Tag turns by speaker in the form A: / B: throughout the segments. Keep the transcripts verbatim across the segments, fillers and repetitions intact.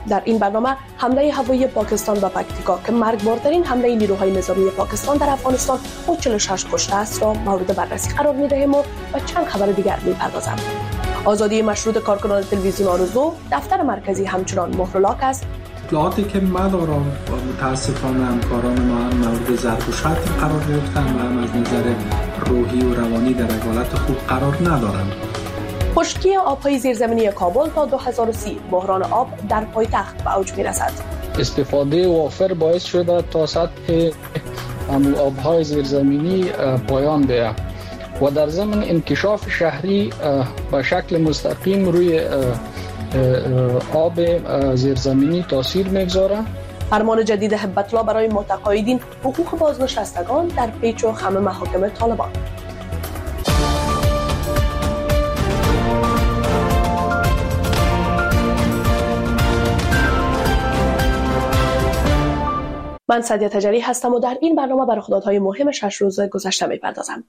A: در این برنامه حمله هوایی پاکستان به پکتیکا که مرگبارترین حمله نیروهای نظامی پاکستان در افغانستان با چهل و شش کشته است را مورد بررسی قرار می‌دهیم و به چند خبر دیگر می‌پردازیم. آزادی مشروط کارکنان تلویزیون آرزو، دفتر مرکزی همچنان مهرلاک است.
B: اطلاعاتی که مدارم متاسفانه همکاران ما هم مورد ضرب و شتم قرار گرفتن و هم از نظر روحی و روانی در حالت خوب قرار ندارند.
A: خشکی آب‌های زیرزمینی کابل تا دو هزار و سی، بحران آب در پایتخت به اوج می‌رسد.
C: استفاده وافر باعث شده تا سطح آب‌های زیرزمینی پایان بیاید و در ضمن انکشاف شهری به شکل مستقیم روی آب زیرزمینی تاثیر می‌گذاره.
A: فرمان جدید هبت الله برای متقاعدین حقوق بازنشستگان در پیچ و خم محاکم طالبان. من سعدیه تجری هستم و در این برنامه بر رخدادهای مهم شش روز گذشته می‌پردازم.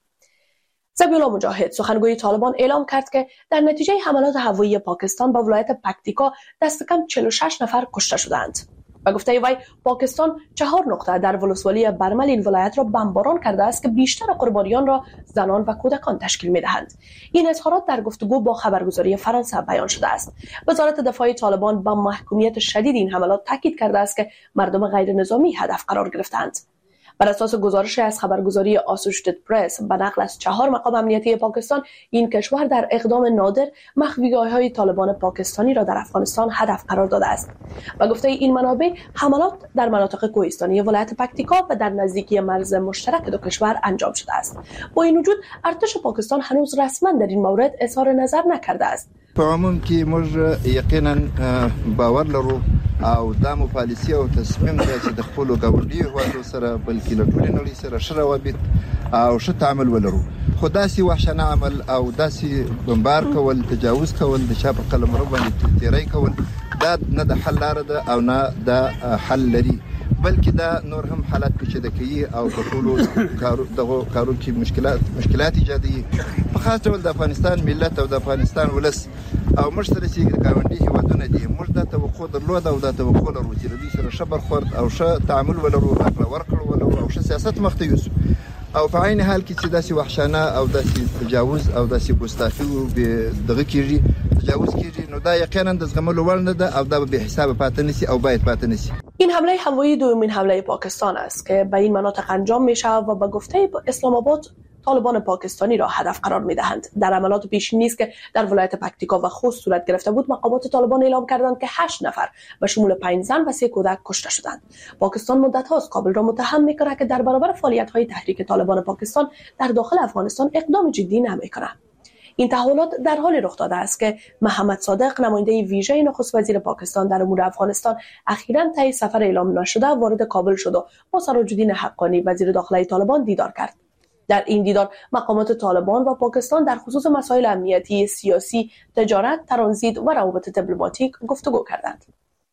A: ذبیح الله مجاهد سخنگوی طالبان اعلام کرد که در نتیجه حملات هوایی پاکستان به ولایت پکتیکا دست کم چهل و شش نفر کشته شدند. و گفته وی پاکستان چهار نقطه در ولسوالی برمل این ولایت را بمباران کرده است که بیشتر قربانیان را زنان و کودکان تشکیل می‌دهند. این اظهارات در گفتگو با خبرگزاری فرانسه بیان شده است. وزارت دفاع طالبان با محکومیت شدید این حملات تاکید کرده است که مردم غیر نظامی هدف قرار گرفتند. بر اساس گزارش از خبرگزاری آسوشیتد پرس به نقل از چهار مقام امنیتی پاکستان، این کشور در اقدام نادر مخفیگاه‌های طالبان پاکستانی را در افغانستان هدف قرار داده است. و گفته این منابع حملات در مناطق کوهستانی ولایت پکتیکا و در نزدیکی مرز مشترک دو کشور انجام شده است. با این وجود ارتش پاکستان هنوز رسما در این مورد اظهار نظر نکرده است.
D: په عموم کې موږ یقینا باور لرو او دا مو پالیسي او تصمیم دی چې د خپلو ګاونډیو هیوادو سره بلکې له ټولې نړۍ سره ښه روابط او ښه تعامل ولرو. خو داسې وحشانه عمل او داسې بمبار کول، تجاوز کول، د چا په قلمرو باندې تیری کول، دا نه د حل لاره ده او نه د حل لري، بلکې دا نور هم حالات پیچیده کوي او په ټولو کارو دغه کارو کې مشکلات مشکلات ایجادوي. په خاص ډول د افغانستان ملت او د افغانستان ولس او موږ سره چې ګاونډي هیوادونه دي، موږ دا توقع درلوده او دا توقع لرو چې د دوی سره ښه برخورد او ښه تعامل ولرو، راکړه ورکړه ولرو او ښه سیاست مخته یوسو. او په عین حال کې چې داسې وحشانه او داسې تجاوز او داسې ګستاخي دغه کېږي، تجاوز کېږي، نو دا یقینا د زغملو وړ نه ده او دا به حساب پاتې نشي او باید پاتې نشي.
A: این حمله هوایی دومین حمله پاکستان است که به این مناطق انجام میشه و به گفته اسلام آباد طالبان پاکستانی را هدف قرار میدهند. در عملیات پیشینی است که در ولایت پکتیکا و خوست صورت گرفته بود، مقامات طالبان اعلام کردند که هشت نفر به شمول پنج زن و سه کودک کشته شدند. پاکستان مدت هاست کابل را متهم میکنه که در برابر فعالیت‌های تحریک طالبان پاکستان در داخل افغانستان اقدام جدی نمیکنه. این تحولات در حالی رخ داده است که محمد صادق، نماینده ویژه نخست وزیر پاکستان در امور افغانستان، اخیراً طی سفر اعلام نشده وارد کابل شد و با سراج‌الدین حقانی وزیر داخلی طالبان دیدار کرد. در این دیدار مقامات طالبان و پاکستان در خصوص مسائل امنیتی، سیاسی، تجارت، ترانزیت و روابط دیپلماتیک گفتگو کردند.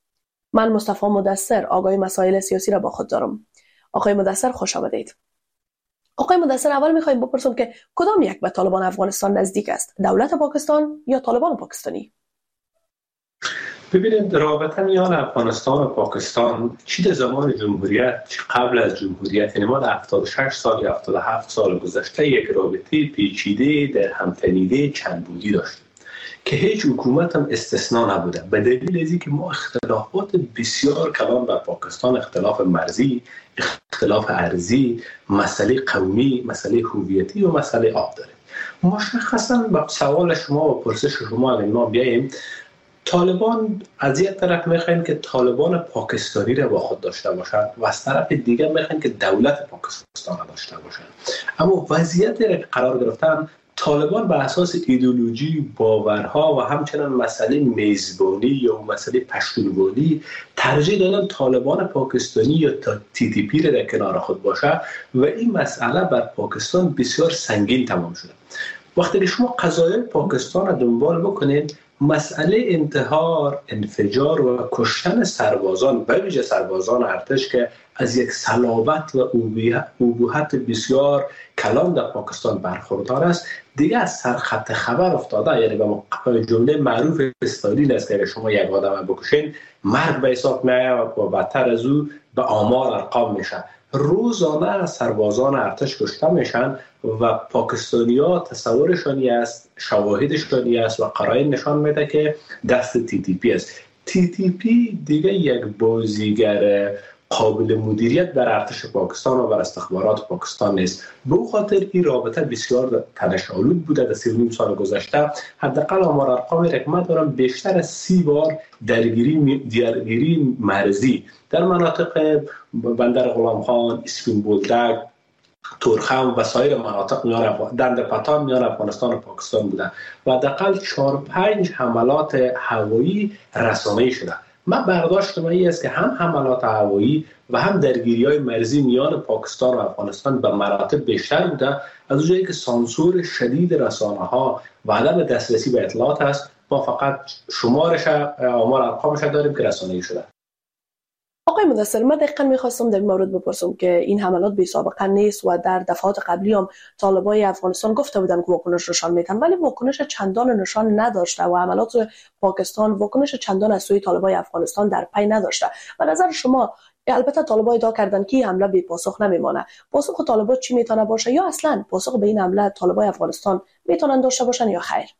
A: من مصطفی مدثر آگاه مسائل سیاسی را با خود دارم. آقای مدثر خوش آمدید. آقای مدثر، اول می‌خوایم بپرسم که کدام یک به طالبان افغانستان نزدیک است؟ دولت پاکستان یا طالبان پاکستانی؟
E: ببینید، رابطه میان افغانستان و پاکستان چی در زمان جمهوریت، چی قبل از جمهوریت، یعنی ما در هفتاد و شش سال یا هفتاد و هفت سال گذشته یک رابطه پیچیده در همتنیده چند بودی داشتیم که هیچ حکومت هم استثناء نبوده، به دلیل از اینکه ما اختلافات بسیار کلان با پاکستان، اختلاف مرزی، اختلاف ارضی، مسئله قومی، مسئله هویتی و مسئله آب داریم. مشخصا به سوال شما و پرسش شما اگر ما بیاییم، طالبان از یک طرف میخواین که طالبان پاکستانی را با خود داشته باشند و از طرف دیگر میخواین که دولت پاکستان را داشته باشند. اما وضعیتی را که قرار گرفتن، طالبان به اساس ایدئولوژی، باورها و همچنین مسئله میزبانی یا مسئله پشتونوانی ترجیح دادن طالبان پاکستانی یا تی تی پی را در کنار خود باشه و این مسئله بر پاکستان بسیار سنگین تمام شده. وقتی که شما قضایای پاکستان را دنبال بکنید، مسئله انتحار، انفجار و کشتن سربازان، به ویژه سربازان ارتش که از یک صلابت و ابهت بسیار کلان در پاکستان برخوردار است، دیگه از سرخط خبر افتاده. یعنی به جمله معروف استالین است که شما یک آدم بکشین مرگ به حساب میاد و بدتر از او به آمار ارقام میشه. روزانه سربازان ارتش کشته میشن و پاکستانی‌ها تصورشانی است، شواهدشانی است و قرائن نشان میده که دست تی تی پی است. تی تی پی دیگه یک بازیگر قابل مدیریت در ارتش پاکستان و بر استخبارات پاکستان نیست. به خاطر این رابطه بسیار تنش‌آلود بوده در سی و نیم سال گذشته. حداقل آمار ارقامی را که من دارم بیشتر از سی بار درگیری درگیری مرزی در مناطق بندر غلام خان، اسفین بولدک، تورخم و سایر مناطق میان دندرپتان میان افغانستان و پاکستان بوده و حداقل چهار پنج حملات هوایی رسانه‌ای شده. من برداشت من این است که هم حملات هوایی و هم درگیری‌های مرزی میان پاکستان و افغانستان به مراتب بیشتر بوده، از اونجایی که سانسور شدید رسانه‌ها و عدم دسترسی به اطلاعات است. ما فقط شمارش آمار ارقامش داریم که رسانه‌ای شده.
A: آقای مدثر، من دقیقاً می‌خواستم در این مورد بپرسم که این حملات بی سابقه نیست و در دفعات قبلی هم طالبای افغانستان گفته بودن که واکنش نشان میدن، ولی واکنش چندان نشان نداشته و حملات پاکستان واکنش چندان از سوی طالبای افغانستان در پی نداشته. به نظر شما، البته طالبا ادعا کردن که حمله بی پاسخ نمیمانه، پاسخ طالبا چی میتونه باشه یا اصلا پاسخ به این حمله طالبای افغانستان میتونن داشته باشن یا خیر؟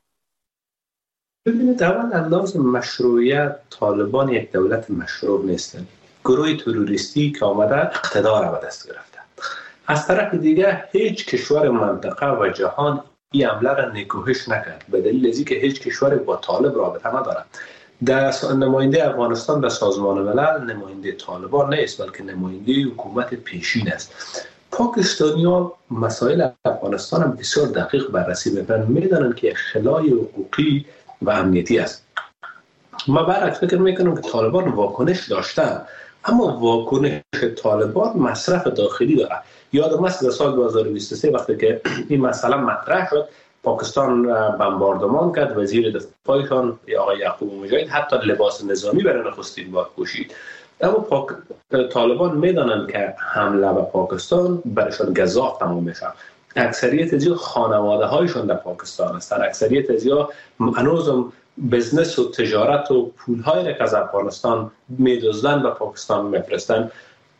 E: ببینید، اول از لحاظ مشروعیت طالبان یک دولت مشروع نیستند. گروه تروریستی که آمده اقتدار را به دست گرفته. از طرف دیگه هیچ کشور منطقه و جهان این حمله را نکوهش نکرد، به دلیل از اینکه هیچ کشور با طالب رابطه ندارد. در نماینده افغانستان در سازمان ملل نماینده طالبان نیست، بلکه نماینده حکومت پیشین است. پاکستانی‌ها مسائل افغانستان هم بسیار دقیق بررسی می‌کنند، می‌دانند که خلای حقوقی و امنیتی است. ما برعکس فکر می‌کنم که طالبان واکنش داشتن، اما واکنش طالبان مصرف داخلی داره. یادم است در سال دو هزار و بیست و سه وقتی که این مسئله مطرح شد، پاکستان بمباردمان کرد، وزیر دفاعشان آقای یعقوب مجاهد حتی لباس نظامی برای نخستین بار پوشید. اما پاک... طالبان میدانند که حمله به پاکستان برایشان گزاف تمام میشه. اکثریت از خانواده هایشان در پاکستان هستند. اکثریت از هنوزم بزنس و تجارت و پول‌هایی را که از افغانستان می‌دزدن به پاکستان می‌فرستن.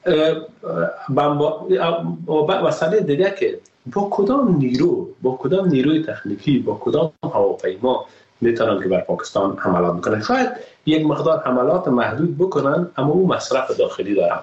E: مسئله دیگه که با کدام نیرو، با کدام نیروی تکنیکی، با کدام هواپیما میتونن که بر پاکستان حملات بکنن. شاید یک مقدار حملات محدود بکنن، اما اون مصرف داخلی دارن.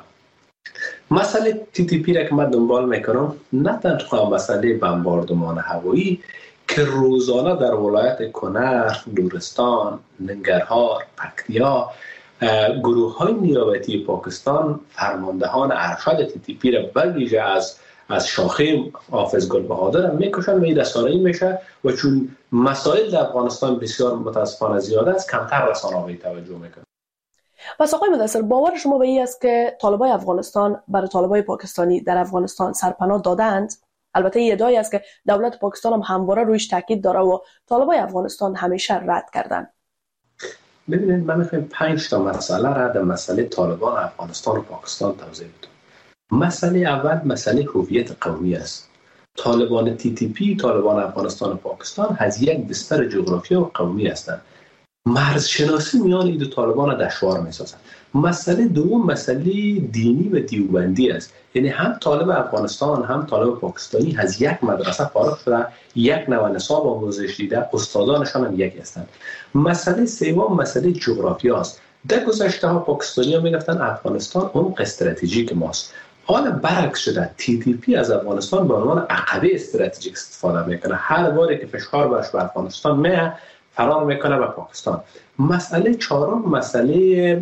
E: مسئله تی تی پی را که من دنبال میکنم، نه تنها مسئله بمباردمان هوایی که روزانه در ولایت کنر، لرستان، ننگرهار، پکتیا گروه های نیابتی پاکستان فرماندهان ارشد تی تی پی را به ویژه از از شاخه حافظ گل بهادر میکشن و این رسانه‌ای میشه و چون مسائل در افغانستان بسیار متاسفانه زیاده است، کمتر رسانه‌ای توجه میکنه.
A: پس آقای مدثر، باور شما به این است که طالبای افغانستان برای طالبای پاکستانی در افغانستان سرپناه دادند؟ البته این ادعایی است که دولت پاکستان هم همواره رویش تاکید داره و طالبای افغانستان همیشه رد کردن.
E: ببینید، من میخوایم پنج تا مسئله را در مسئله طالبان افغانستان و پاکستان توضیح بدم. مسئله اول مسئله هویت قومی است. طالبان تی تی پی، طالبان افغانستان و پاکستان از یک بستر جغرافیایی و قومی هستند. مرزشناسی میان این دو طالبان دشوار میسازند. مسئله دوم مسئله دینی و دیوبندی است. یعنی هم طالب افغانستان هم طالب پاکستانی از یک مدرسه فارغ شده، یک نوع نصاب آموزش دیده، استادانشان هم یک هستند. مسئله سوم مسئله جغرافیا است. در گذشته ها پاکستانی ها میگفتن افغانستان عمق استراتژیک ماست. حالا برعکس شده، تی تی پی از افغانستان به عنوان عقبه استراتژیک استفاده میکنه. هر باری که فشار برش به افغانستان میه، فرار میکنه به پاکستان. مسئله چهارم مسئله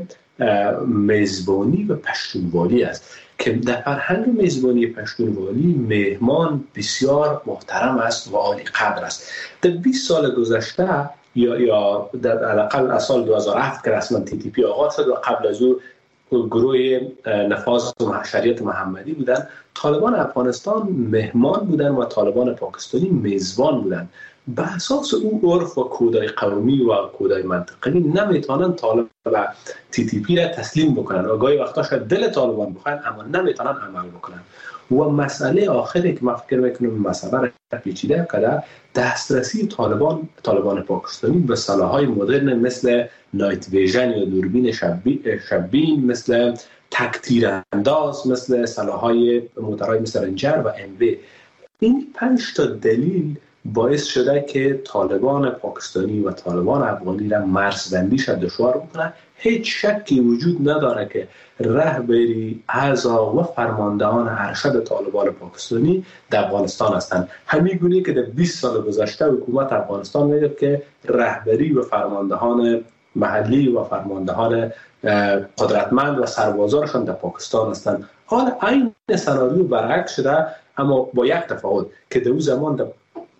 E: میزبانی و پشتونوالی است که در فرهنگ میزبانی پشتونوالی مهمان بسیار محترم است و عالی قدر است. در بیست سال گذشته یا یا در حداقل از سال دو هزار و هفت که رسما تی تی پی آغاز شد و قبل از او گروه نفاذ شریعت محمدی بودن، طالبان افغانستان مهمان بودن و طالبان پاکستانی میزبان بودن. به اساس اون عرف و کودای قومی و کودای منطقی نمیتونن طالب و تی تی پی را تسلیم بکنن و گاهی وقتا شاید دل طالبان بخواین اما نمیتونن عمل بکنن. و مسئله آخری که من فکر میکنم مسئله پیچیده کده دسترسی طالبان طالبان پاکستانی به سلاح‌های مدرن مثل نایت ویژن یا دوربین شبین، مثل تکتیر انداز، مثل سلاح‌های موتورهای مثل رنجر و ام وی. این پنج تا دلیل باعث شده که طالبان پاکستانی و طالبان افغانی را مرزبندیش دشوار بکنه. هیچ شکی وجود نداره که رهبری، اعضا و فرماندهان ارشد طالبان پاکستانی در افغانستان هستند. همین گونه که در بیست سال گذشته حکومت افغانستان میگه که رهبری و فرماندهان محلی و فرماندهان قدرتمند و سربازانشان در پاکستان هستند. حالا این سناریو برعکس شده، اما با یک تفاوت که در اون زمان در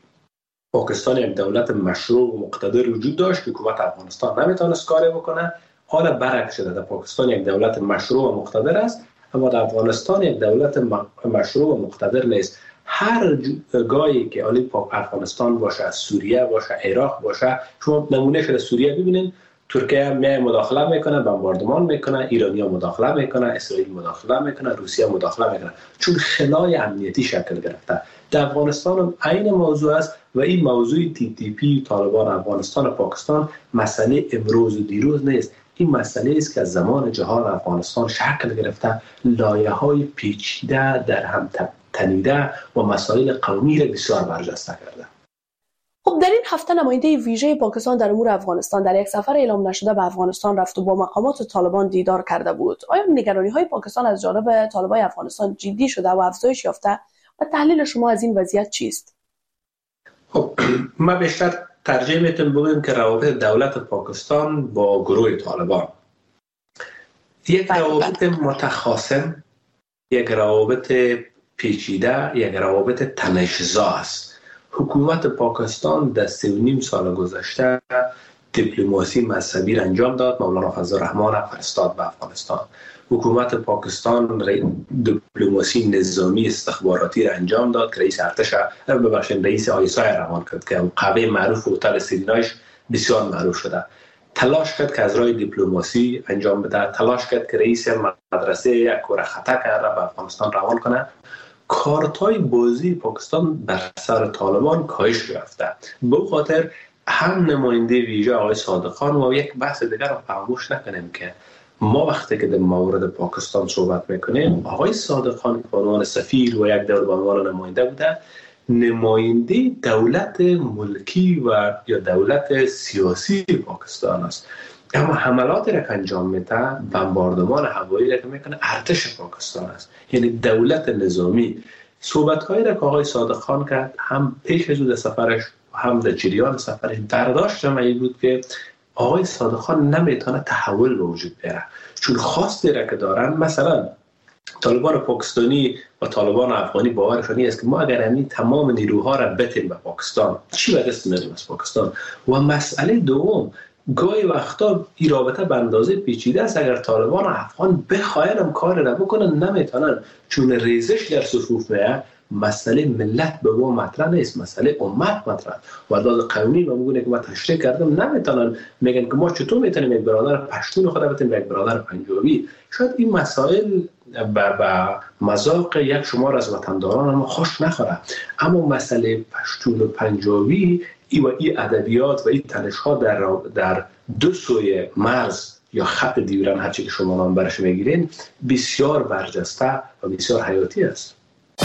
E: پاکستان یک دولت مشروع و مقتدر وجود داشت که حکومت افغانستان نمیتونست کاری بکنه. حالا برعکس شده، در پاکستان یک دولت مشروع و مقتدر است اما در افغانستان یک دولت مشروع و مقتدر نیست. هر گاهی که حالی افغانستان باشه، سوریه باشه، عراق باشه، شما نمونه شده سوریه ببینید، ترکیه میای مداخله میکنه، بمباردمان میکنه، ایرانیا مداخله میکنه، اسرائیل مداخله میکنه، روسیه مداخله میکنه، چون خلای امنیتی شکل گرفته. در افغانستان هم عین موضوع است و این موضوع تی تی پی، طالبان افغانستان و پاکستان مسئله امروز و دیروز نیست. این مسئله است که از زمان جهان افغانستان شکل گرفته، لایه‌های پیچیده در هم تنیده و مسائل قومی را بسیار برجسته کرده.
A: خب در این هفته نماینده ویژه پاکستان در امور افغانستان در یک سفر اعلام نشده به افغانستان رفت و با مقامات طالبان دیدار کرده بود. آیا نگرانی‌های پاکستان از جانب طالبان افغانستان جدی شده و افزایش یافته و تحلیل شما از این وضعیت چیست؟
E: خب ما بیشتر ترجیح میتونم بگم که روابط دولت پاکستان با گروه طالبان یک روابط متخاصم، یک روابط پیچیده، یک روابط تنش‌زا است. حکومت پاکستان در سه و نیم سال گذشته دیپلماسی مذهبی را انجام داد. مولانا فضل الرحمن فرستاد به افغانستان. حکومت پاکستان دیپلماسی نظامی استخباراتی را انجام داد که رئیس ارتش ببخشید رئیس آیسای روان کرد که قبه معروف هتل سیرینایش بسیار معروف شده. تلاش کرد که از راه دیپلماسی انجام بده، تلاش کرد که رئیس مدرسه یک کره خطا کرده به افغانستان روان کنه. کارتای بازی پاکستان بر سر طالبان کاهش یافته. به خاطر هم نماینده ویژه آقای صادق خان و یک بحث دیگر رو فراموش نکنیم که ما وقتی که در مورد پاکستان صحبت میکنیم، آقای صادق خان به عنوان سفیر و یک دور به عنوان نماینده بوده، نماینده دولت ملکی و یا دولت سیاسی پاکستان است. اما حملاتی را که انجام میده، بمباردمان هوایی را که میکنه ارتش پاکستان است، یعنی دولت نظامی. صحبت‌هایی را که آقای صادق خان کرد، هم پیش از او سفرش هم در جریان سفرش، برداشت من این بود که آقای صادق خان نمیتونه تحول به وجود بیاره، چون خواستی را که دارن، مثلا طالبان پاکستانی و طالبان افغانی باورشون است که ما اگر همین تمام نیروها را بتیم به پاکستان، چی به دست میاریم از پاکستان؟ و مسئله دوم، گاهی وقتا این رابطه به اندازه پیچیده است. اگر طالبان افغان بخواین هم کار را بکنن نمیتونن، چون ریزش در صفوف میه. مسئله ملت به ما مطرح نیست، مسئله امت مطرح. ورداد قومی و میگونه که ما تشریح کردم نمیتونن، میگن که ما چطور میتونیم یک برادر پشتون خدا بتیم یک برادر پنجابی. شاید این مسائل به مذاق یک شمار از وطنداران ما خوش نخوره، اما مسئله پشتون و پنجابی ای و ای ادبیات و ای تنش‌ها در در دو سوی مرز یا خط دیوران، هرچی که شما نام برش میگیرین، بسیار برجسته و بسیار حیاتی است.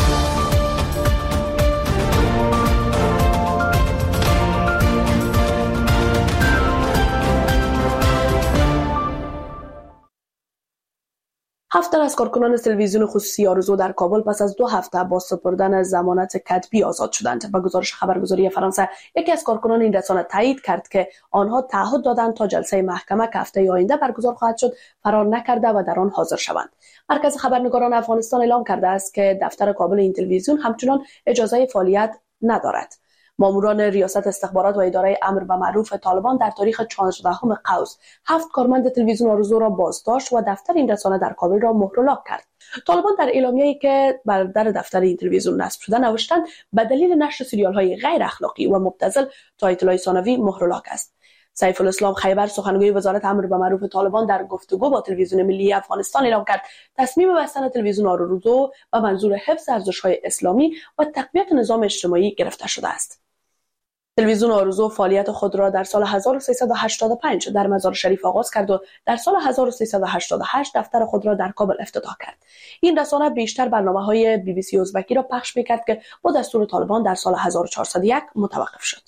A: هفت تن از کارکنان تلویزیون خصوصی آرزو در کابل پس از دو هفته با سپردن ضمانت کتبی آزاد شدند. به گزارش خبرگزاری فرانسه، یکی از کارکنان این رسانه تایید کرد که آنها تعهد دادند تا جلسه محکمه که هفته آینده برگزار خواهد شد فرار نکرده و در آن حاضر شوند. مرکز خبرنگاران افغانستان اعلام کرده است که دفتر کابل این تلویزیون همچنان اجازه فعالیت ندارد. ماموران ریاست استخبارات و اداره امر به معروف طالبان در تاریخ چهاردهم قوس هفت کارمند تلویزیون آرزو را بازداشت و دفتر این رسانه در کابل را مهر و لاک کرد. طالبان در اعلامیه‌ای که بر در دفتر این تلویزیون نصب شده نوشتند به دلیل نشر سریال‌های غیر اخلاقی و مبتذل تا اطلاع ثانوی مهر و لاک است. سیف الاسلام خیبر سخنگوی وزارت امر به معروف طالبان در گفتگو با تلویزیون ملی افغانستان اعلام کرد تصمیم بستن تلویزیون آرزو به منظور حفظ ارزش‌های اسلامی و تقویت نظام اجتماعی گرفته شده است. تلویزیون آرزو فعالیت خود را در سال هزار و سیصد و هشتاد و پنج در مزار شریف آغاز کرد و در سال هزار و سیصد و هشتاد و هشت دفتر خود را در کابل افتتاح کرد. این رسانه بیشتر برنامه‌های بی بی سی ازبکی را پخش می‌کرد که با دستور طالبان در سال هزار و چهارصد و یک متوقف شد.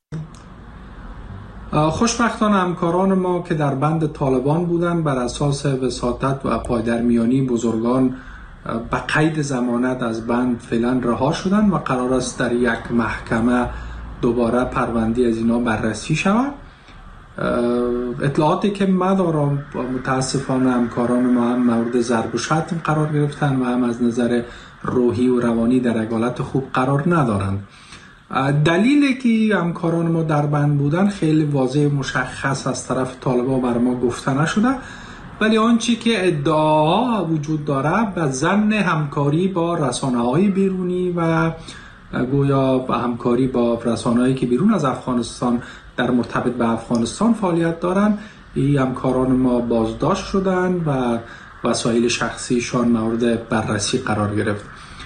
B: خوشبختانه همکاران ما که در بند طالبان بودند بر اساس وساطت و پایدرمیانی بزرگان به قید ضمانت از بند فعلا رها شدند و قرار است در یک محکمه دوباره پرونده از اینا بررسی شود. اطلاعاتی که ما دارم متاسفانه همکاران ما هم مورد ضرب و شتم قرار گرفتن و هم از نظر روحی و روانی در یک حالت خوب قرار ندارند. دلیلی که همکاران ما در بند بودن خیلی واضح مشخص از طرف طالبان بر ما گفته نشده، ولی آنچه که ادعاها وجود داره به ضمن همکاری با رسانه‌های بیرونی و گویا با همکاری با رسانه‌هایی که بیرون از افغانستان در مرتبط به افغانستان فعالیت دارند، این همکاران ما بازداشت شدند و وسایل شخصیشان مورد بررسی قرار گرفت.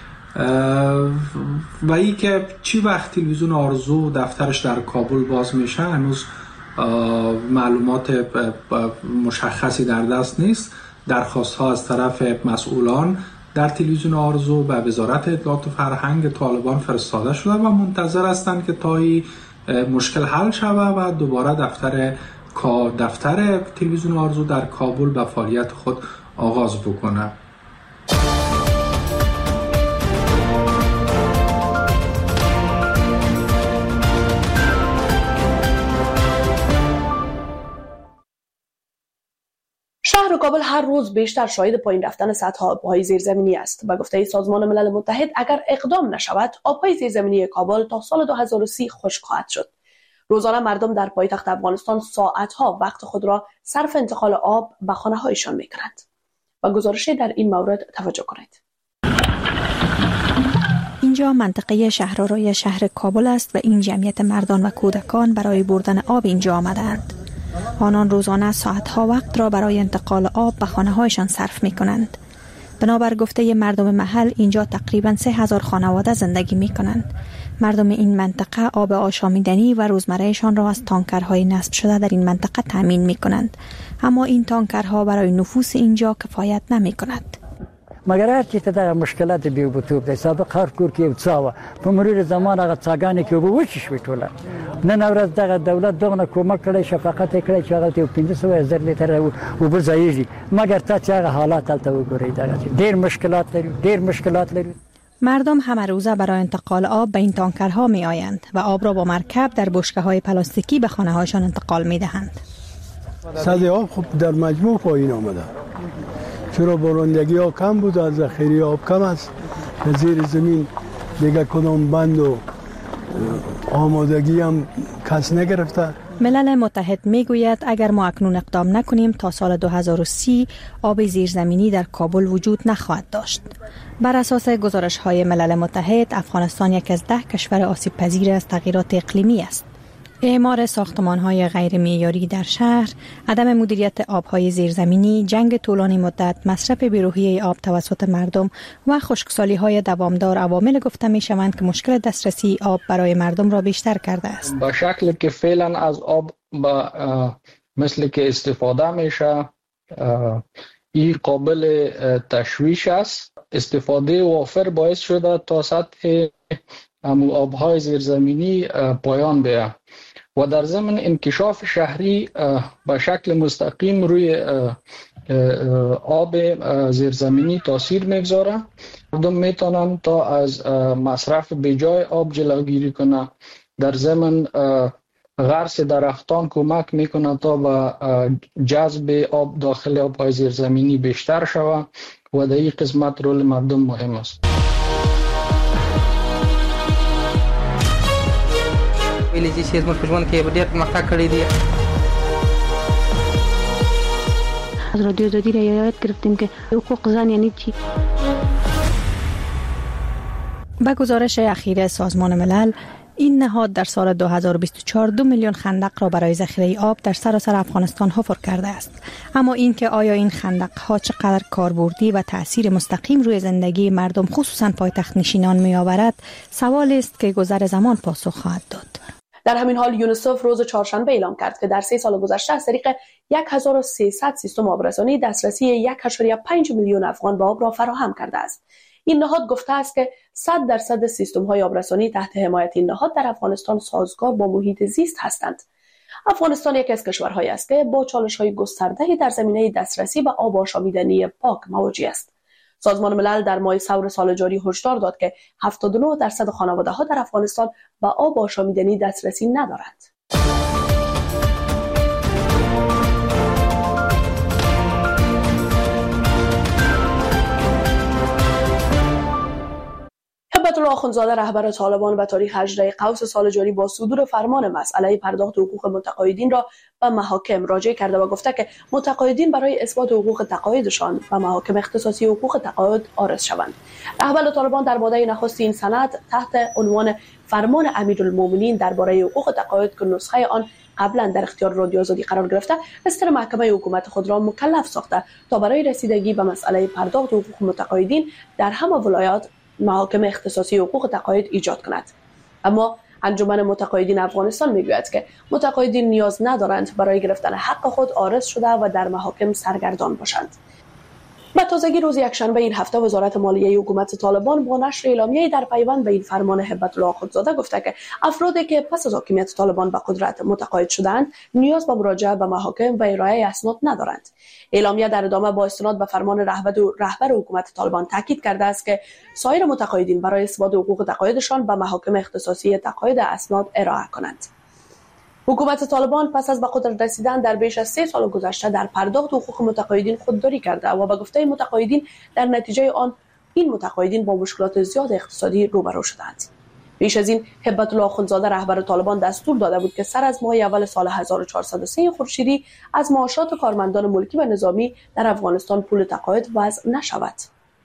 B: و ای که چی وقت تلویزیون آرزو دفترش در کابل باز میشه هنوز معلومات مشخصی در دست نیست. درخواست ها از طرف مسئولان در تلویزیون آرزو به وزارت اطلاعات و فرهنگ طالبان فرستاده شده و منتظر هستند که تا این مشکل حل شود و دوباره دفتر دفتر تلویزیون آرزو در کابل به فعالیت خود آغاز بکنه.
A: شهر کابل هر روز بیشتر شاهد پایین رفتن سطح آبهای زیرزمینی است. به گفته سازمان ملل متحد اگر اقدام نشود آبهای زیرزمینی کابل تا سال دو هزار و سی خشک خواهد شد. روزانه مردم در پایتخت افغانستان ساعتها وقت خود را صرف انتقال آب به خانه‌هایشان می‌کنند. و گزارشی در این مورد توجه کنید.
F: اینجا منطقه شهرآرای شهر کابل است و این جمعیت مردان و کودکان برای بردن آب اینجا آمدند. آنان روزانه ساعتها وقت را برای انتقال آب به خانه‌هایشان صرف می‌کنند. بنابر گفته مردم محل اینجا تقریباً سه هزار خانواده زندگی می‌کنند. مردم این منطقه آب آشامیدنی و روزمرهشان را از تانکرهای نصب شده در این منطقه تامین می‌کنند. اما این تانکرها برای نفوس اینجا کفایت نمی‌کند.
G: مگر هر چی ته مشکلات به بوتوب ده سابق هر کور کې وڅاوه په مرور زمان هغه څاګانې کې وبوچ شوي ټوله نن ورځ دغه دولت دغه کومک کړي شفقت کړي چې هغه ته پنځه سوه زر لیتر وبځایږي مگر تا چې هغه حالات تلته وګورئ دغه ډېر مشکلات لري ډېر مشکلات لري.
F: مردم همه روزه برای انتقال آب به این تانکرها می آیند و آب را با مرکب در بشکه‌های پلاستیکی به خانه‌هایشان انتقال می دهند.
H: سطح آب خب در مجموع پایین آمده. چرا بارندگی ها کم بود، از ذخیره آب کم است، زیر زمین دیگه کدام بند و آمادگی هم کس نگرفته.
F: ملل متحد میگوید اگر ما اکنون اقدام نکنیم تا سال دو هزار و سی آب زیرزمینی در کابل وجود نخواهد داشت. بر اساس گزارش های ملل متحد افغانستان یک از ده کشور آسیب پذیر از تغییرات اقلیمی است. اعمار ساختمان‌های غیر معیاری در شهر، عدم مدیریت آب‌های زیرزمینی، جنگ طولانی مدت، مصرف بی‌روحی آب توسط مردم و خشکسالی‌های دوامدار عوامل گفته می‌شوند که مشکل دسترسی آب برای مردم را بیشتر کرده است.
C: با شکلی که فعلا از آب با مثل که استفاده میشه این قابل تشویش است. استفاده وافر باعث شده تا سطح آب‌های زیرزمینی پایان بیاید و در ضمن انکشاف شهری به شکل مستقیم روی آب زیرزمینی تاثیر میگذاره. مردم میتونن تا از مصرف بیجای آب جلوگیری کنه. در ضمن غرس درختان کمک میکنه تا به جذب آب داخل آب‌های زیرزمینی بیشتر شود و در این قسمت رول مردم مهم است.
I: انګلیسي چې زموږ په ژوند کې ډېر پرمختګ کړی دی.
J: از رادیو آزادی را یاد گرفتیم که حقوق زن یعنی چی.
F: به گزارش اخیر سازمان ملل، این نهاد در سال دو هزار و بیست و چهار دو میلیون خندق را برای ذخیره آب در سراسر افغانستان حفر کرده است. اما این که آیا این خندق ها چقدر کاربردی و تأثیر مستقیم روی زندگی مردم خصوصا پایتخت نشینان می آورد، سوالی است که گذر زمان پاسخ خواهد داد.
A: در همین حال یونیسف روز چهارشنبه اعلام کرد که در سه سال گذشته از طریق هزار و سیصد سیستم آبرسانی دسترسی یک و پنج میلیون افغان به آب را فراهم کرده است. این نهاد گفته است که صد درصد سیستم های آبرسانی تحت حمایت این نهاد در افغانستان سازگار با محیط زیست هستند. افغانستان یکی از کشورهایی است که با چالش های گسترده در زمینه دسترسی به آب آشامیدنی پاک مواجه است. سازمان ملل در ماه ثور سال جاری هشدار داد که هفتاد و نه درصد خانواده ها در افغانستان به آب آشامیدنی دسترسی ندارند. هبت الله آخوندزاده رهبر طالبان و تاریخ هجده قوس سال جاری با صدور فرمان مسئله پرداخت حقوق متقاعدین را به محاکم راجع کرده و گفته که متقاعدین برای اثبات حقوق تقاعدشان به محاکم اختصاصی حقوق تقاعد عارض شوند. رهبر طالبان در ماده نخست این سند تحت عنوان فرمان امیرالمومنین درباره حقوق تقاعد که نسخه آن قبلا در اختیار رادیو آزادی قرار گرفته، استر محکمه حکومت خود را مکلف ساخته تا برای رسیدگی به مسئله پرداخت حقوق متقاعدین در همه ولایات محاکم اختصاصی حقوق تقاعد ایجاد کند. اما انجمن متقاعدین افغانستان میگوید که متقاعدین نیاز ندارند برای گرفتن حق خود عارض شده و در محاکم سرگردان باشند. به تازگی روز یکشنبه این هفته وزارت مالیه حکومت طالبان با نشر اعلامیه‌ای در پیوند به این فرمان هبت الله آخوندزاده گفته که افرادی که پس از حاکمیت طالبان به قدرت متقاعد شدند نیاز به مراجعه به محاکم و ارائه اسناد ندارند. اعلامیه در ادامه با استناد به فرمان رهبر رهبر حکومت طالبان تاکید کرده است که سایر متقاعدین برای اثبات حقوق تقاعدشان به محاکم اختصاصی تقاعد اسناد ارائه کنند. حکومت طالبان پس از به قدرت رسیدن در بیش از سه سال گذشته در پرداخت حقوق متقاعدین خودداری کرده و به گفته متقاعدین در نتیجه آن این متقاعدین با مشکلات زیاد اقتصادی روبرو شدند. پیش از این هبت الله آخوندزاده رهبر طالبان دستور داده بود که سر از ماه اول سال هزار و چهارصد و سه خورشیدی از معاشات کارمندان ملکی و نظامی در افغانستان پول تقاعد وضع نشود.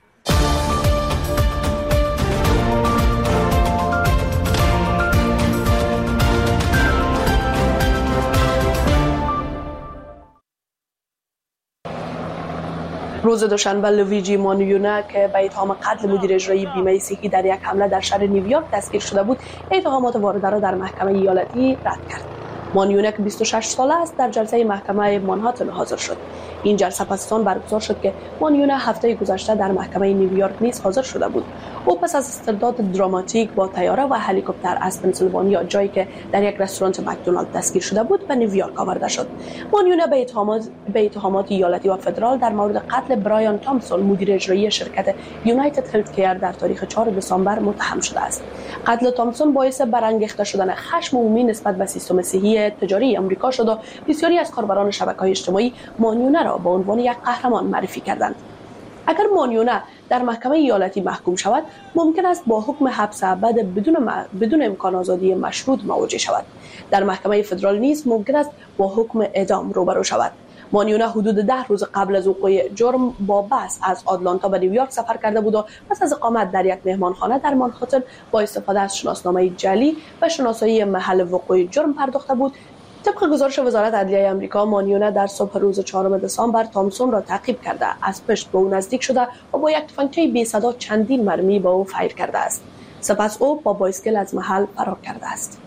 A: روز دوشنبه لویجی مانیونا که به اتهام قتل مدیر اجرایی بیمه صحی در یک حمله در شهر نیویورک دستگیر شده بود، اتهامات وارده را در محکمه ایالتی رد کرد. مانیونا که بیست و شش ساله است در جلسه محکمه منهاتن حاضر شد. این جلسه پس از برگزار شد که مانیونا هفته گذشته در محکمه نیویورک نیز حاضر شده بود. او پس از استرداد دراماتیک با طیاره و هلیکوپتر از پنسیلوانیا، جایی که در یک رستوران مکدونالد دستگیر شده بود، به نیویورک آورده شد. مانیونا به اتهامات به اتهامات ایالتی و فدرال در مورد قتل برایان تامسون مدیر اجرایی شرکت یونایتد هلت کیر در تاریخ چهارم دسامبر متهم شده است. قتل تامسون باعث برانگیخته شدن خشم عمومی نسبت به سیستم صحی تجاری آمریکا شد و بسیاری از کاربران شبکه‌های اجتماعی مانیونا را به عنوان یک قهرمان معرفی کردند. اگر مانیونا در محکمه ایالتی محکوم شود، ممکن است با حکم حبس ابد بدون م... بدون امکان آزادی مشروط مواجه شود. در محکمه فدرال نیز ممکن است با حکم اعدام روبرو شود. مانیونا حدود ده روز قبل از وقوع جرم با بس از آتلانتا به نیویورک سفر کرده بود و پس از اقامت در یک مهمانخانه در منهاتن با استفاده از شناسنامه جعلی و شناسایی محل وقوع جرم پرداخته بود. طبق گزارش وزارت عدلیه آمریکا، مانیونا در صبح روز چهارم دسامبر تامسون را تعقیب کرده، از پشت به او نزدیک شده و با یک تفنگچه بی صدا چندین مرمی به او فایر کرده است. سپس او با بایسکل از محل فرار کرده است.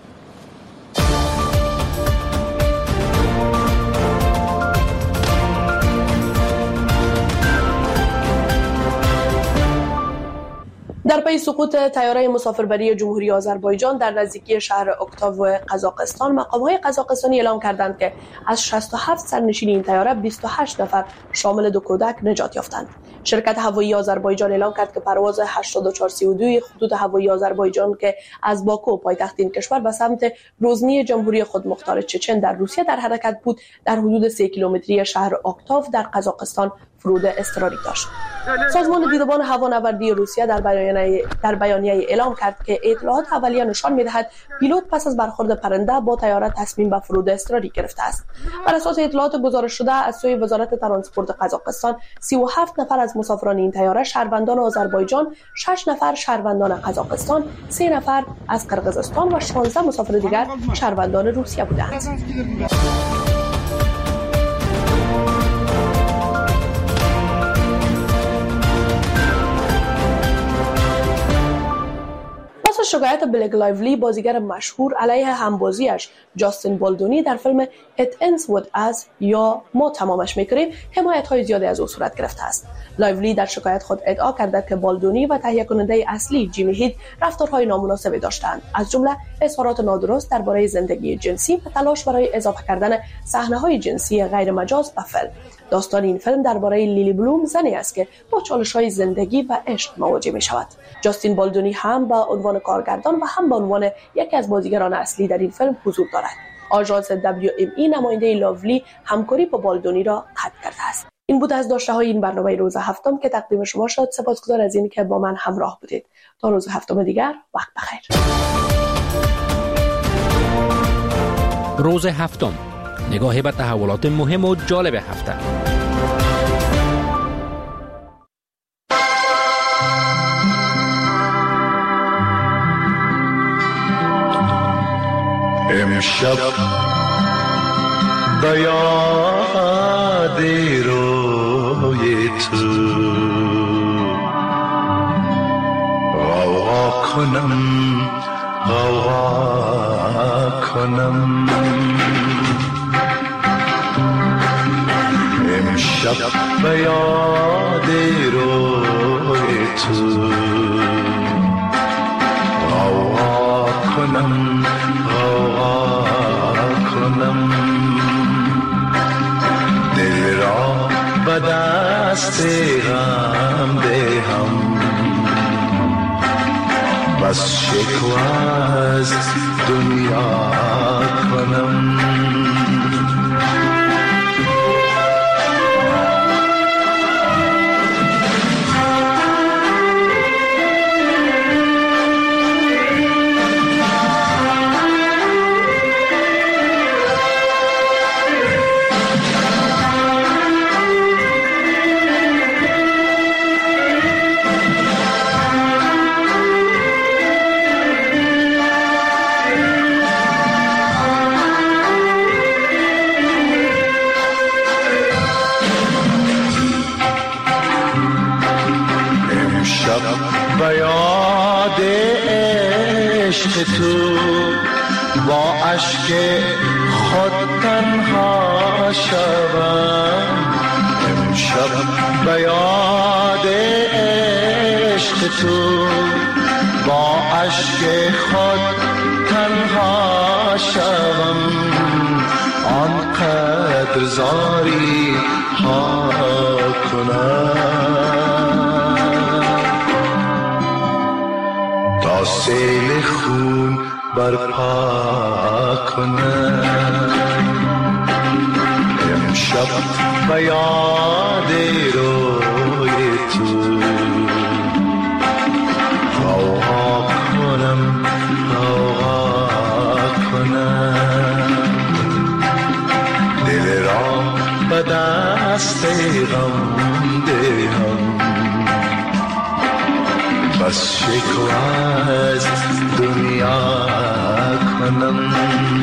A: در پی سقوط طیاره مسافربری جمهوری آذربایجان در نزدیکی شهر اکتاو قزاقستان، مقام‌های قزاقستانی اعلام کردند که از شصت و هفت سرنشین این طیاره بیست و هشت نفر شامل دو کودک نجات یافتند. شرکت هوایی آذربایجان اعلام کرد که پرواز هشتاد و چهار سی و دو خطوط هوایی آذربایجان که از باکو پایتخت این کشور به سمت روزنی جمهوری خودمختار چچن در روسیه در حرکت بود، در حدود سه کیلومتری شهر اکتاو در قزاقستان فرود اضطراری داشت. سازمان دیدبان هوانوردی روسیه در بیانیه در بیانیه اعلام کرد که اطلاعات اولیه نشان می‌دهد پیلوت پس از برخورد پرنده با طیاره تصمیم به فرود اضطراری گرفته است. بر اساس اطلاعات گزارش شده از سوی وزارت ترانسپورت قزاقستان، سی و هفت نفر از مسافران این طیاره شهروندان آذربایجان، شش نفر شهروندان قزاقستان، سه نفر از قرقیزستان و شانزده مسافر دیگر شهروندان روسیه بودند. پس شکایت بلک لایولی، بازیگر مشهور، علیه همبازیش جاستین بالدونی در فیلم It Ends With Us یا ما تمامش میکنیم، حمایت های زیادی از او صورت گرفته است. لایولی در شکایت خود ادعا کرده که بالدونی و تهیه کننده اصلی جیمی هید رفتارهای نامناسبی داشتند، از جمله اظهارات نادرست درباره زندگی جنسی و تلاش برای اضافه کردن صحنه‌های جنسی غیر مجاز به فیلم. داستان این فیلم درباره لیلی بلوم، زنی است که با چالش‌های زندگی و عشق مواجه می‌شود. جاستین بالدونی هم به عنوان کارگردان و هم به عنوان یکی از بازیگران اصلی در این فیلم حضور دارد. آژانس دبلیو ام ای نماینده لایولی همکاری با بالدونی را قطع کرده است. این بود از داشته‌های این برنامه روز هفتم که تقدیم شما شد. سپاسگزار از اینکه با من همراه بودید. تا روز هفتم دیگر، وقت بخیر.
K: روز هفتم، نگاهی به تحولات مهم و جالب هفته.
L: امشب به یاد روی تو غوغا کنم غوغا کنم امشب به یاد روی تو غوغا کنم غوغا کنم دل را به دست غم دهم بس شکوه از دنیا کنم به یاد عشق تو با اشک خود تنها شوم امشب به یاد عشق تو با اشک خود تنها شوم آنقدر زاری ها کنم تا سیل خون برپا کنم امشب به یاد روی تو غوغا کنم غوغا کنم دل را به دست غم دهم بس شکوه از دنیا کنم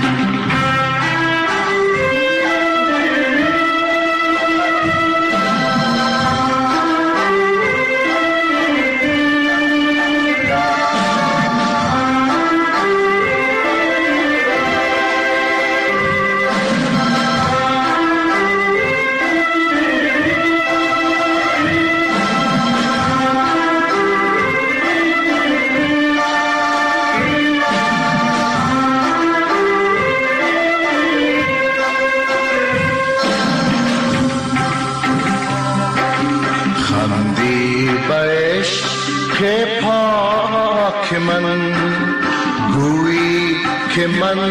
L: من گویی که من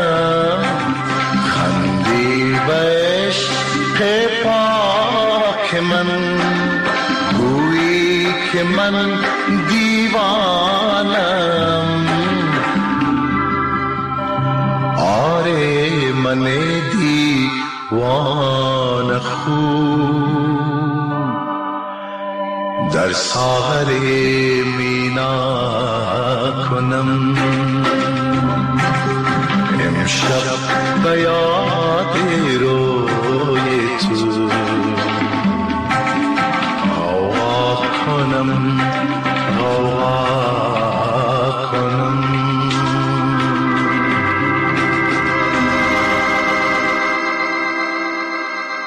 L: دیوانم خندی به عشق پاک من گویی که من دیوانم آره من دیوان خوب در ساغر مینا کنم امشب به یاد روی تو